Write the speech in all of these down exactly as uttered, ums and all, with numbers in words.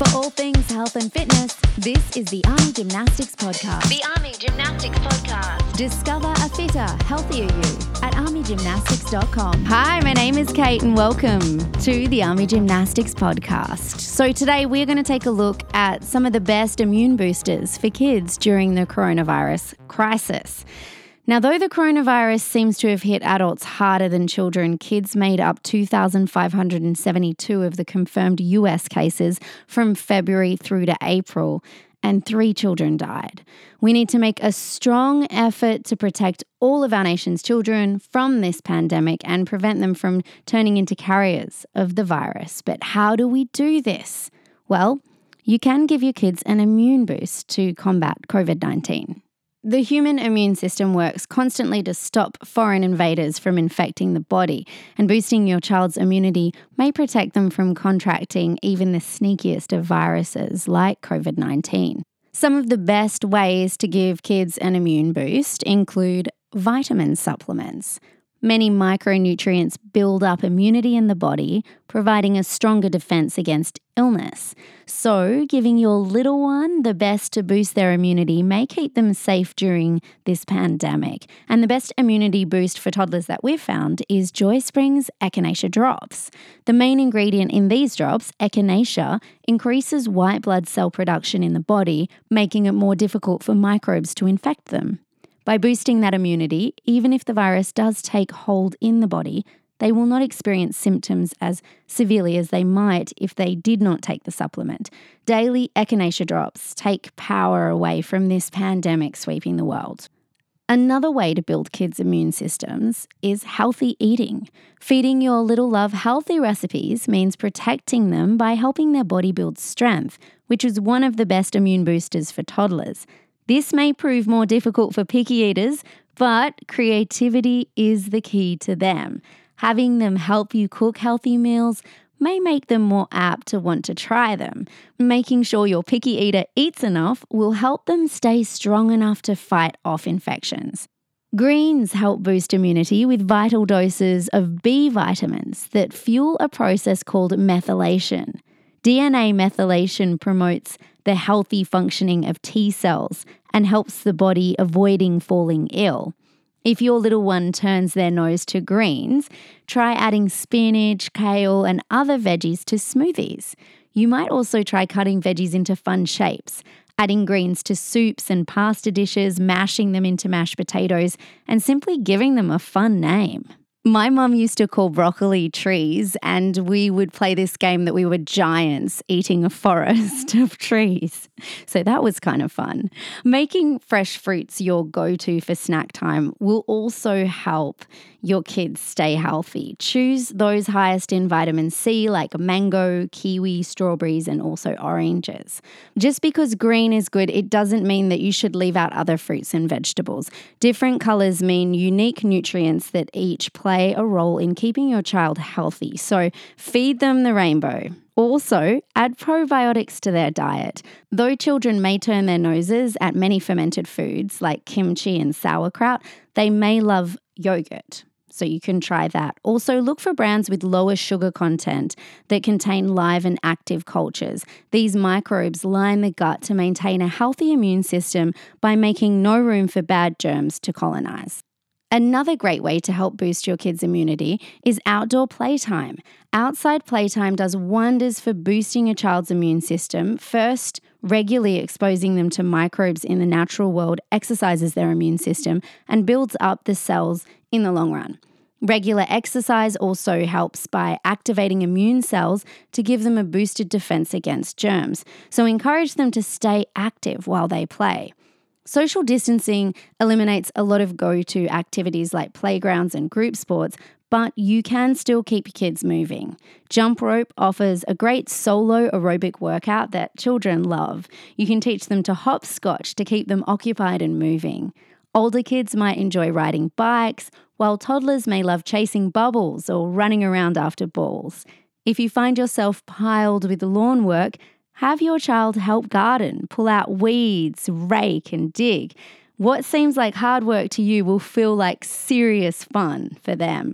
For all things health and fitness, this is the Army Gymnastics Podcast. The Army Gymnastics Podcast. Discover a fitter, healthier you at army gymnastics dot com. Hi, my name is Kate and welcome to the Army Gymnastics Podcast. So today we're going to take a look at some of the best immune boosters for kids during the coronavirus crisis. Now, though the coronavirus seems to have hit adults harder than children, kids made up two thousand five hundred seventy-two of the confirmed U S cases from February through to April, and three children died. We need to make a strong effort to protect all of our nation's children from this pandemic and prevent them from turning into carriers of the virus. But how do we do this? Well, you can give your kids an immune boost to combat covid nineteen. The human immune system works constantly to stop foreign invaders from infecting the body, and boosting your child's immunity may protect them from contracting even the sneakiest of viruses like covid nineteen. Some of the best ways to give kids an immune boost include vitamin supplements. Many micronutrients build up immunity in the body, providing a stronger defense against illness. So, giving your little one the best to boost their immunity may keep them safe during this pandemic. And the best immunity boost for toddlers that we've found is Joy Springs Echinacea Drops. The main ingredient in these drops, echinacea, increases white blood cell production in the body, making it more difficult for microbes to infect them. By boosting that immunity, even if the virus does take hold in the body, they will not experience symptoms as severely as they might if they did not take the supplement. Daily echinacea drops take power away from this pandemic sweeping the world. Another way to build kids' immune systems is healthy eating. Feeding your little love healthy recipes means protecting them by helping their body build strength, which is one of the best immune boosters for toddlers. This may prove more difficult for picky eaters, but creativity is the key to them. Having them help you cook healthy meals may make them more apt to want to try them. Making sure your picky eater eats enough will help them stay strong enough to fight off infections. Greens help boost immunity with vital doses of B vitamins that fuel a process called methylation. D N A methylation promotes the healthy functioning of T cells and helps the body avoiding falling ill. If your little one turns their nose to greens, try adding spinach, kale, and other veggies to smoothies. You might also try cutting veggies into fun shapes, adding greens to soups and pasta dishes, mashing them into mashed potatoes, and simply giving them a fun name. My mum used to call broccoli trees, and we would play this game that we were giants eating a forest of trees. So that was kind of fun. Making fresh fruits your go-to for snack time will also help your kids stay healthy. Choose those highest in vitamin C like mango, kiwi, strawberries, and also oranges. Just because green is good, it doesn't mean that you should leave out other fruits and vegetables. Different colours mean unique nutrients that each play a role in keeping your child healthy. So feed them the rainbow. Also, add probiotics to their diet. Though children may turn their noses at many fermented foods like kimchi and sauerkraut, they may love yogurt. So you can try that. Also, look for brands with lower sugar content that contain live and active cultures. These microbes line the gut to maintain a healthy immune system by making no room for bad germs to colonize. Another great way to help boost your kids' immunity is outdoor playtime. Outside playtime does wonders for boosting a child's immune system. First, regularly exposing them to microbes in the natural world exercises their immune system and builds up the cells in the long run. Regular exercise also helps by activating immune cells to give them a boosted defense against germs. So encourage them to stay active while they play. Social distancing eliminates a lot of go-to activities like playgrounds and group sports, but you can still keep your kids moving. Jump rope offers a great solo aerobic workout that children love. You can teach them to hopscotch to keep them occupied and moving. Older kids might enjoy riding bikes, while toddlers may love chasing bubbles or running around after balls. If you find yourself piled with lawn work, have your child help garden, pull out weeds, rake and dig. What seems like hard work to you will feel like serious fun for them.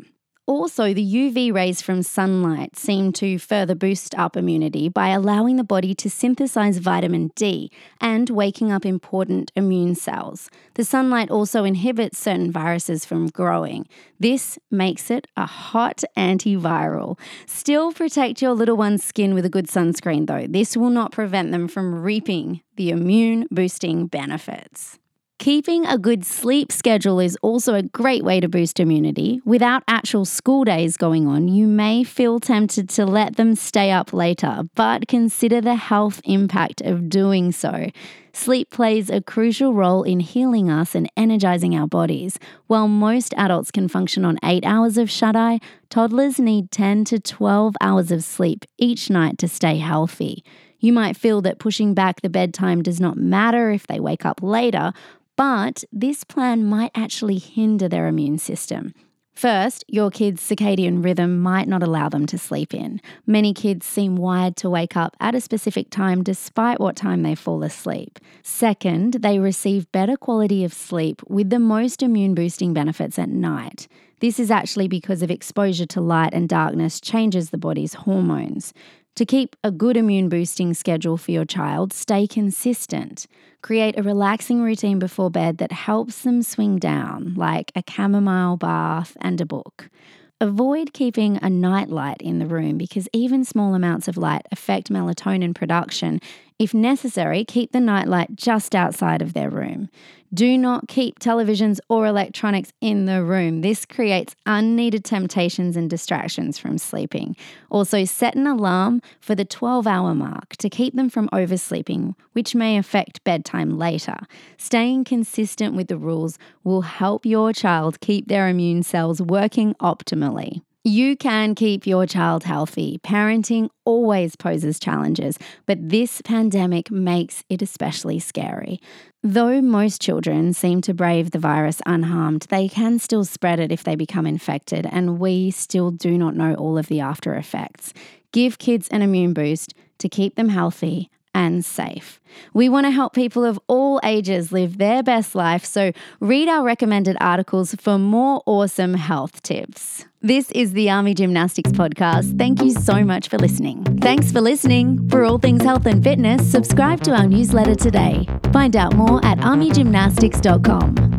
Also, the U V rays from sunlight seem to further boost up immunity by allowing the body to synthesize vitamin D and waking up important immune cells. The sunlight also inhibits certain viruses from growing. This makes it a hot antiviral. Still protect your little one's skin with a good sunscreen though. This will not prevent them from reaping the immune boosting benefits. Keeping a good sleep schedule is also a great way to boost immunity. Without actual school days going on, you may feel tempted to let them stay up later, but consider the health impact of doing so. Sleep plays a crucial role in healing us and energizing our bodies. While most adults can function on eight hours of shut-eye, toddlers need ten to twelve hours of sleep each night to stay healthy. You might feel that pushing back the bedtime does not matter if they wake up later, but this plan might actually hinder their immune system. First, your kids' circadian rhythm might not allow them to sleep in. Many kids seem wired to wake up at a specific time despite what time they fall asleep. Second, they receive better quality of sleep with the most immune-boosting benefits at night. This is actually because of exposure to light and darkness changes the body's hormones. To keep a good immune-boosting schedule for your child, stay consistent. Create a relaxing routine before bed that helps them swing down, like a chamomile bath and a book. Avoid keeping a nightlight in the room because even small amounts of light affect melatonin production. If necessary, keep the nightlight just outside of their room. Do not keep televisions or electronics in the room. This creates unneeded temptations and distractions from sleeping. Also, set an alarm for the twelve-hour mark to keep them from oversleeping, which may affect bedtime later. Staying consistent with the rules will help your child keep their immune cells working optimally. You can keep your child healthy. Parenting always poses challenges, but this pandemic makes it especially scary. Though most children seem to brave the virus unharmed, they can still spread it if they become infected, and we still do not know all of the after effects. Give kids an immune boost to keep them healthy and safe. We want to help people of all ages live their best life, so read our recommended articles for more awesome health tips. This is the Army Gymnastics Podcast. Thank you so much for listening. Thanks for listening. For all things health and fitness, subscribe to our newsletter today. Find out more at army gymnastics dot com.